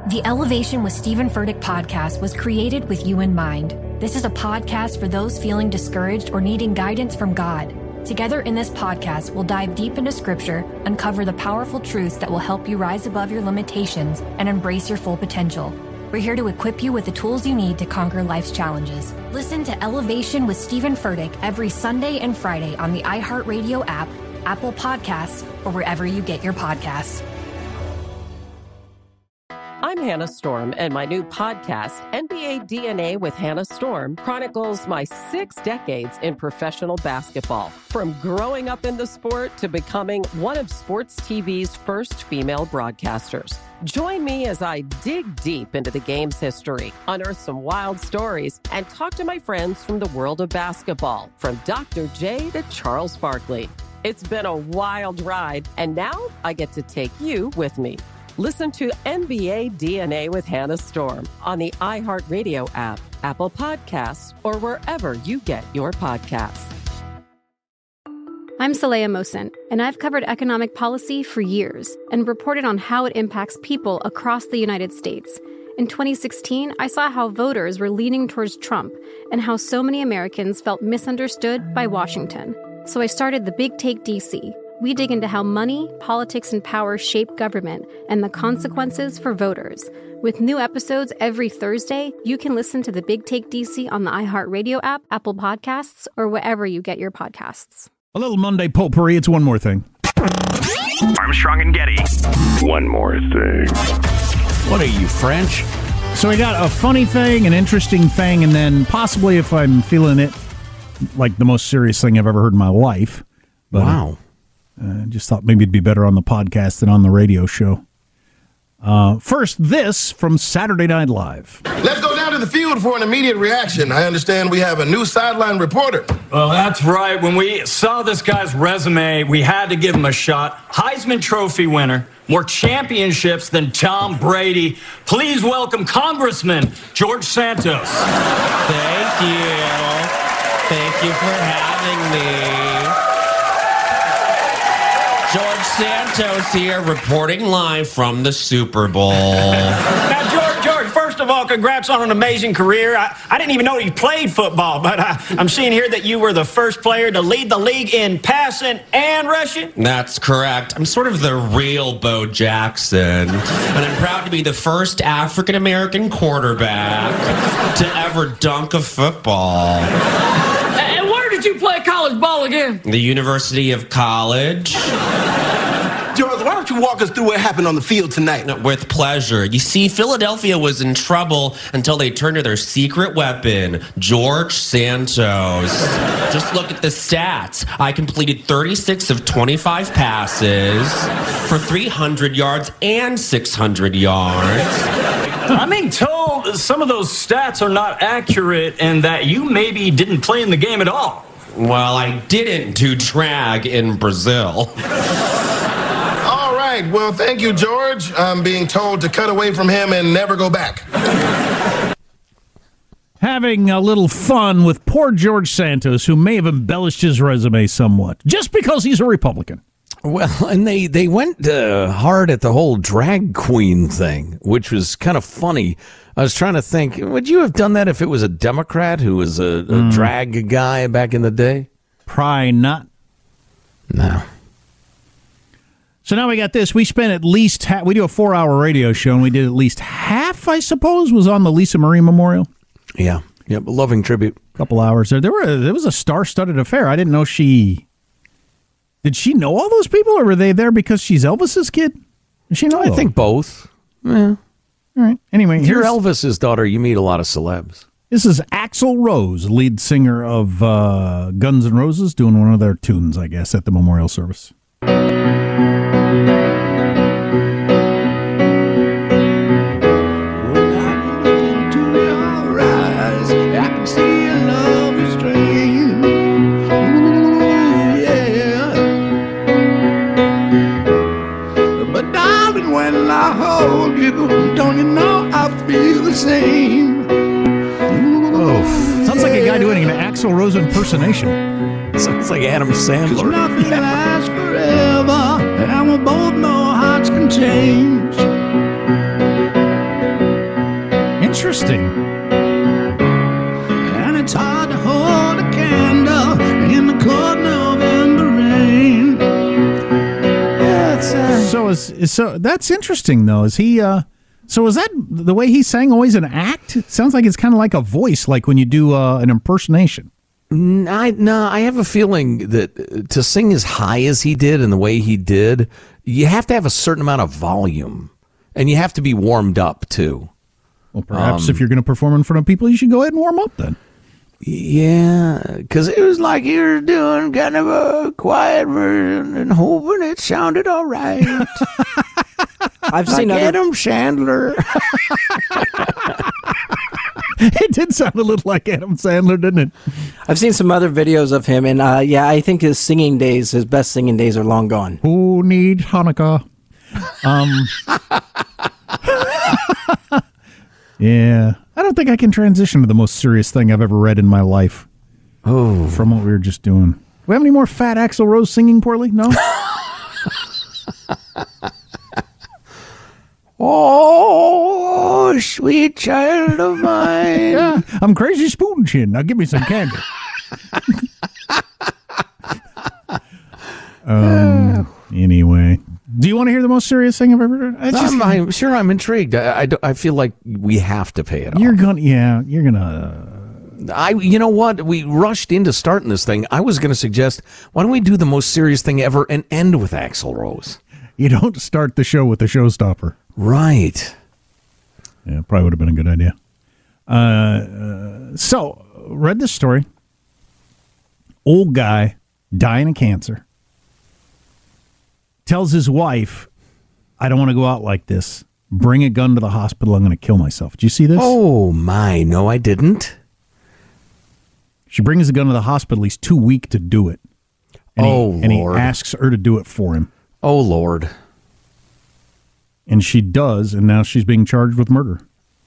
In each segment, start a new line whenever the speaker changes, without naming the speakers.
The Elevation with Stephen Furtick podcast was created with you in mind. This is a podcast for those feeling discouraged or needing guidance from God. Together in this podcast, we'll dive deep into Scripture, uncover the powerful truths that will help you rise above your limitations and embrace your full potential. We're here to equip you with the tools you need to conquer life's challenges. Listen to Elevation with Stephen Furtick every Sunday and Friday on the iHeartRadio app, Apple Podcasts, or wherever you get your podcasts.
I'm Hannah Storm, and my new podcast, NBA DNA with Hannah Storm, chronicles my 6 decades in professional basketball. From growing up in the sport to becoming one of sports TV's first female broadcasters. Join me as I dig deep into the game's history, unearth some wild stories, and talk to my friends from the world of basketball, from Dr. J to Charles Barkley. It's been a wild ride, and now I get to take you with me. Listen to NBA DNA with Hannah Storm on the iHeartRadio app, Apple Podcasts, or wherever you get your podcasts.
I'm Saleha Mohsin, and I've covered economic policy for years and reported on how it impacts people across the United States. In 2016, I saw how voters were leaning towards Trump and how so many Americans felt misunderstood by Washington. So I started the Big Take DC. We dig into how money, politics, and power shape government and the consequences for voters. With new episodes every Thursday, you can listen to the Big Take DC on the iHeartRadio app, Apple Podcasts, or wherever you get your podcasts.
A little Monday potpourri. It's one more thing.
Armstrong and Getty. One more thing.
What are you, French?
So we got a funny thing, an interesting thing, and then possibly, if I'm feeling it, like the most serious thing I've ever heard in my life. But,
wow.
Just thought maybe it'd be better on the podcast than on the radio show. First, this from Saturday Night Live.
Let's go down to the field for an immediate reaction. I understand we have a new sideline reporter.
Well, that's right. When we saw this guy's resume, we had to give him a shot. Heisman Trophy winner, more championships than Tom Brady. Please welcome Congressman George Santos.
Thank you. Thank you for having me. George Santos here, reporting live from the Super Bowl.
Now, George, first of all, congrats on an amazing career. I didn't even know you played football, but I'm seeing here that you were the first player to lead the league in passing and rushing.
That's correct. I'm sort of the real Bo Jackson, and I'm proud to be the first African-American quarterback to ever dunk a football.
Did you play college ball again?
The University of College.
George, why don't you walk us through what happened on the field tonight?
With pleasure. You see, Philadelphia was in trouble until they turned to their secret weapon, George Santos. Just look at the stats. I completed 36 of 25 passes for 300 yards and 600 yards.
I'm being told some of those stats are not accurate and that you maybe didn't play in the game at all.
Well, I didn't do drag in Brazil.
All right. Well, thank you, George. I'm being told to cut away from him and never go back.
Having a little fun with poor George Santos, who may have embellished his resume somewhat, just because he's a Republican.
Well, and they went hard at the whole drag queen thing, which was kind of funny. I was trying to think, would you have done that if it was a Democrat who was a drag guy back in the day?
Probably not.
No.
So now we got this. We spent at least we do a 4-hour radio show, and we did at least half, I suppose, was on the Lisa Marie Memorial.
Yeah. Yep. Loving tribute.
A couple hours there. There was a star-studded affair. I didn't know Did she know all those people, or were they there because she's Elvis's kid? Does she know?
I think both. Yeah.
All right. Anyway,
if you're Elvis's daughter, you meet a lot of celebs.
This is Axl Rose, lead singer of Guns N' Roses, doing one of their tunes, I guess, at the memorial service.
Don't you know I feel the same?
Oh, sounds like a guy doing an Axl Rose impersonation.
Sounds like Adam Sandler.
Nothing lasts forever, and we both know hearts can change.
Interesting.
And it's hard to hold a candle in the cold November rain. Yeah,
So that's interesting though. Is he? So is that the way he sang always an act? It sounds like it's kind of like a voice, like when you do an impersonation.
I have a feeling that to sing as high as he did and the way he did, you have to have a certain amount of volume, and you have to be warmed up too.
Well, perhaps if you're going to perform in front of people, you should go ahead and warm up then.
Yeah, because it was like you were doing kind of a quiet version and hoping it sounded all right.
I've
like
seen
Adam Sandler.
It did sound a little like Adam Sandler, didn't it?
I've seen some other videos of him, and I think his best singing days are long gone.
Who needs Hanukkah? Yeah, I don't think I can transition to the most serious thing I've ever read in my life.
Oh,
from what we were just doing. Do we have any more fat Axl Rose singing poorly? No.
Oh, sweet child of mine.
Yeah, I'm Crazy Spoon Chin. Now give me some candy. Anyway, do you want to hear the most serious thing I've ever heard?
I'm sure I'm intrigued. I feel like we have to pay it off.
You're gonna.
You know what? We rushed into starting this thing. I was going to suggest, why don't we do the most serious thing ever and end with Axl Rose?
You don't start the show with a showstopper.
Right.
Yeah, probably would have been a good idea. So, read this story. Old guy dying of cancer. Tells his wife, I don't want to go out like this. Bring a gun to the hospital. I'm going to kill myself. Did you see this?
Oh, my. No, I didn't.
She brings the gun to the hospital. He's too weak to do it. And he asks her to do it for him.
Oh, Lord.
And she does, and now she's being charged with murder.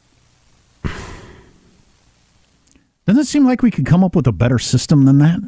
Doesn't it seem like we could come up with a better system than that?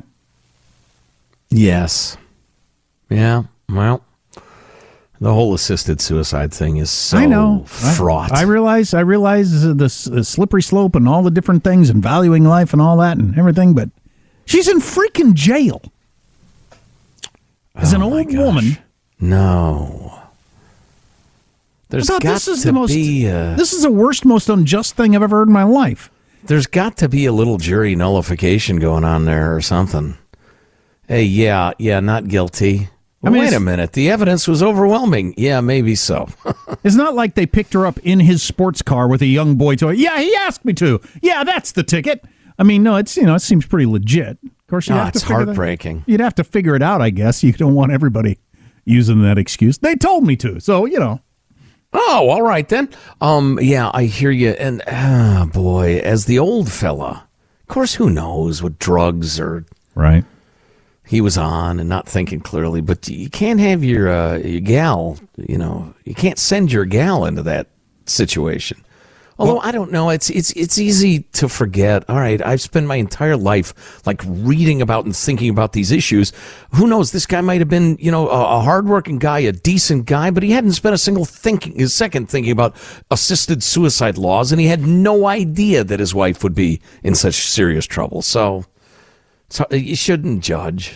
Yes. Yeah, well, the whole assisted suicide thing is so fraught.
I realize the slippery slope and all the different things and valuing life and all that and everything, but she's in freaking jail. As an old woman.
No. There's got
this is
to be
this is the worst, most unjust thing I've ever heard in my life.
There's got to be a little jury nullification going on there or something. Hey, yeah, not guilty. Well, wait a minute. The evidence was overwhelming. Yeah, maybe so.
It's not like they picked her up in his sports car with a young boy toy. Yeah, he asked me to. Yeah, that's the ticket. I mean, no, it seems pretty legit. Of course,
it's heartbreaking.
You'd have to figure it out, I guess. You don't want everybody using that excuse. They told me to, so
Oh, all right then. Yeah, I hear you. And boy, as the old fella, of course, who knows what drugs or
right
he was on and not thinking clearly. But you can't have your gal. You can't send your gal into that situation. Although I don't know, it's easy to forget. All right, I've spent my entire life like reading about and thinking about these issues. Who knows? This guy might have been, a hardworking guy, a decent guy, but he hadn't spent a single second thinking about assisted suicide laws, and he had no idea that his wife would be in such serious trouble. So you shouldn't judge.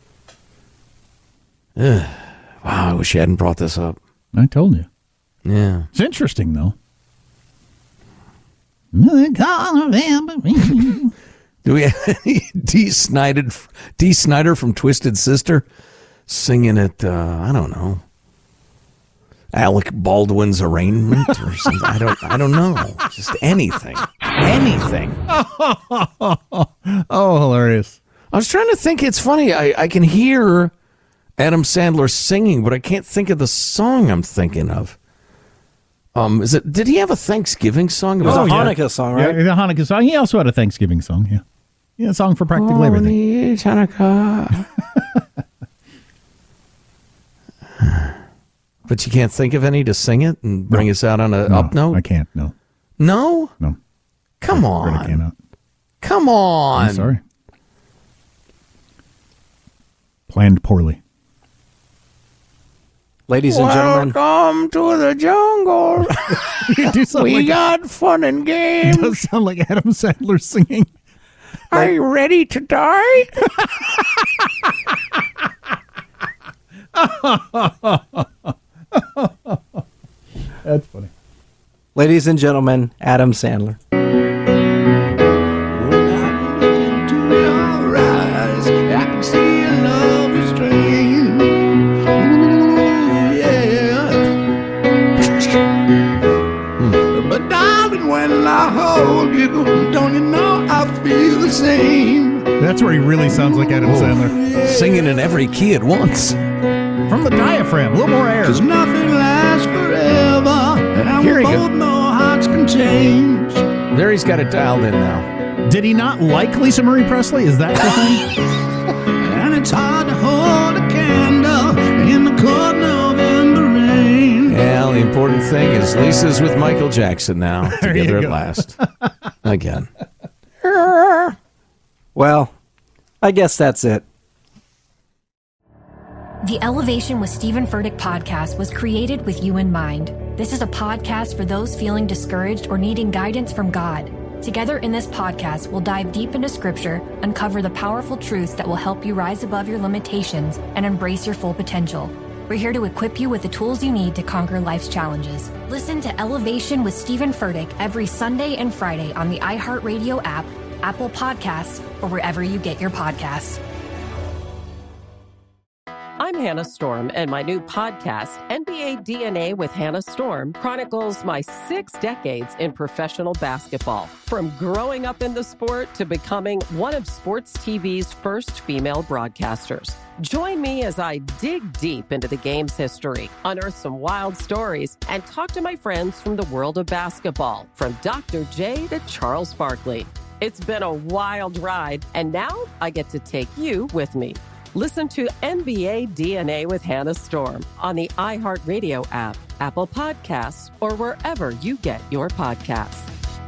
Wow, I wish you hadn't brought this up.
I told you.
Yeah,
it's interesting though. Do
we have any Dee Snider from Twisted Sister singing it, I don't know, Alec Baldwin's arraignment or something? I don't know. Just anything.
Oh, hilarious.
I was trying to think. It's funny. I can hear Adam Sandler singing, but I can't think of the song I'm thinking of. Did he have a Thanksgiving song?
It was a Hanukkah song, right?
Yeah, the Hanukkah song. He also had a Thanksgiving song, yeah. Yeah, a song for practically everything.
Hanukkah. But you can't think of any to sing it and bring us out on an up note?
I can't, no.
No?
No.
Come on.
I cannot.
Come on.
I'm sorry. Planned poorly.
Ladies and gentlemen.
Welcome to the jungle. We got fun and games.
It does sound like Adam Sandler singing.
Are you ready to die?
That's funny.
Ladies and gentlemen, Adam Sandler.
I can see your love is strange. But darling, when I hold you, don't you know I feel the same?
That's where he really sounds like Adam Sandler.
Singing in every key at once.
From the diaphragm, a little more air.
'Cause nothing lasts forever, and
Here
we
he
both know hearts can change.
There he's got it dialed in now.
Did he not like Lisa Marie Presley? Is that the thing?
And it's hard to hold a candle in the cold November rain.
Yeah, the important thing is Lisa's with Michael Jackson now,
There you
together at
go.
last. Again.
Well, I guess that's it.
The Elevation with Stephen Furtick podcast was created with you in mind. This is a podcast for those feeling discouraged or needing guidance from God. Together in this podcast, we'll dive deep into Scripture, uncover the powerful truths that will help you rise above your limitations and embrace your full potential. We're here to equip you with the tools you need to conquer life's challenges. Listen to Elevation with Stephen Furtick every Sunday and Friday on the iHeartRadio app, Apple Podcasts, or wherever you get your podcasts.
I'm Hannah Storm, and my new podcast, NBA DNA with Hannah Storm, chronicles my 6 decades in professional basketball. From growing up in the sport to becoming one of sports TV's first female broadcasters. Join me as I dig deep into the game's history, unearth some wild stories, and talk to my friends from the world of basketball, from Dr. J to Charles Barkley. It's been a wild ride, and now I get to take you with me. Listen to NBA DNA with Hannah Storm on the iHeartRadio app, Apple Podcasts, or wherever you get your podcasts.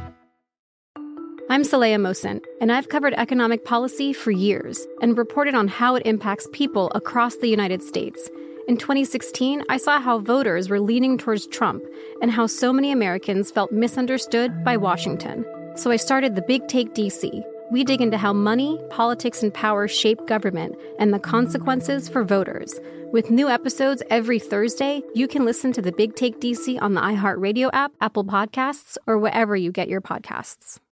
I'm Saleha Mohsen, and I've covered economic policy for years and reported on how it impacts people across the United States. In 2016, I saw how voters were leaning towards Trump and how so many Americans felt misunderstood by Washington. So I started the Big Take DC. We dig into how money, politics, and power shape government and the consequences for voters. With new episodes every Thursday, you can listen to the Big Take DC on the iHeartRadio app, Apple Podcasts, or wherever you get your podcasts.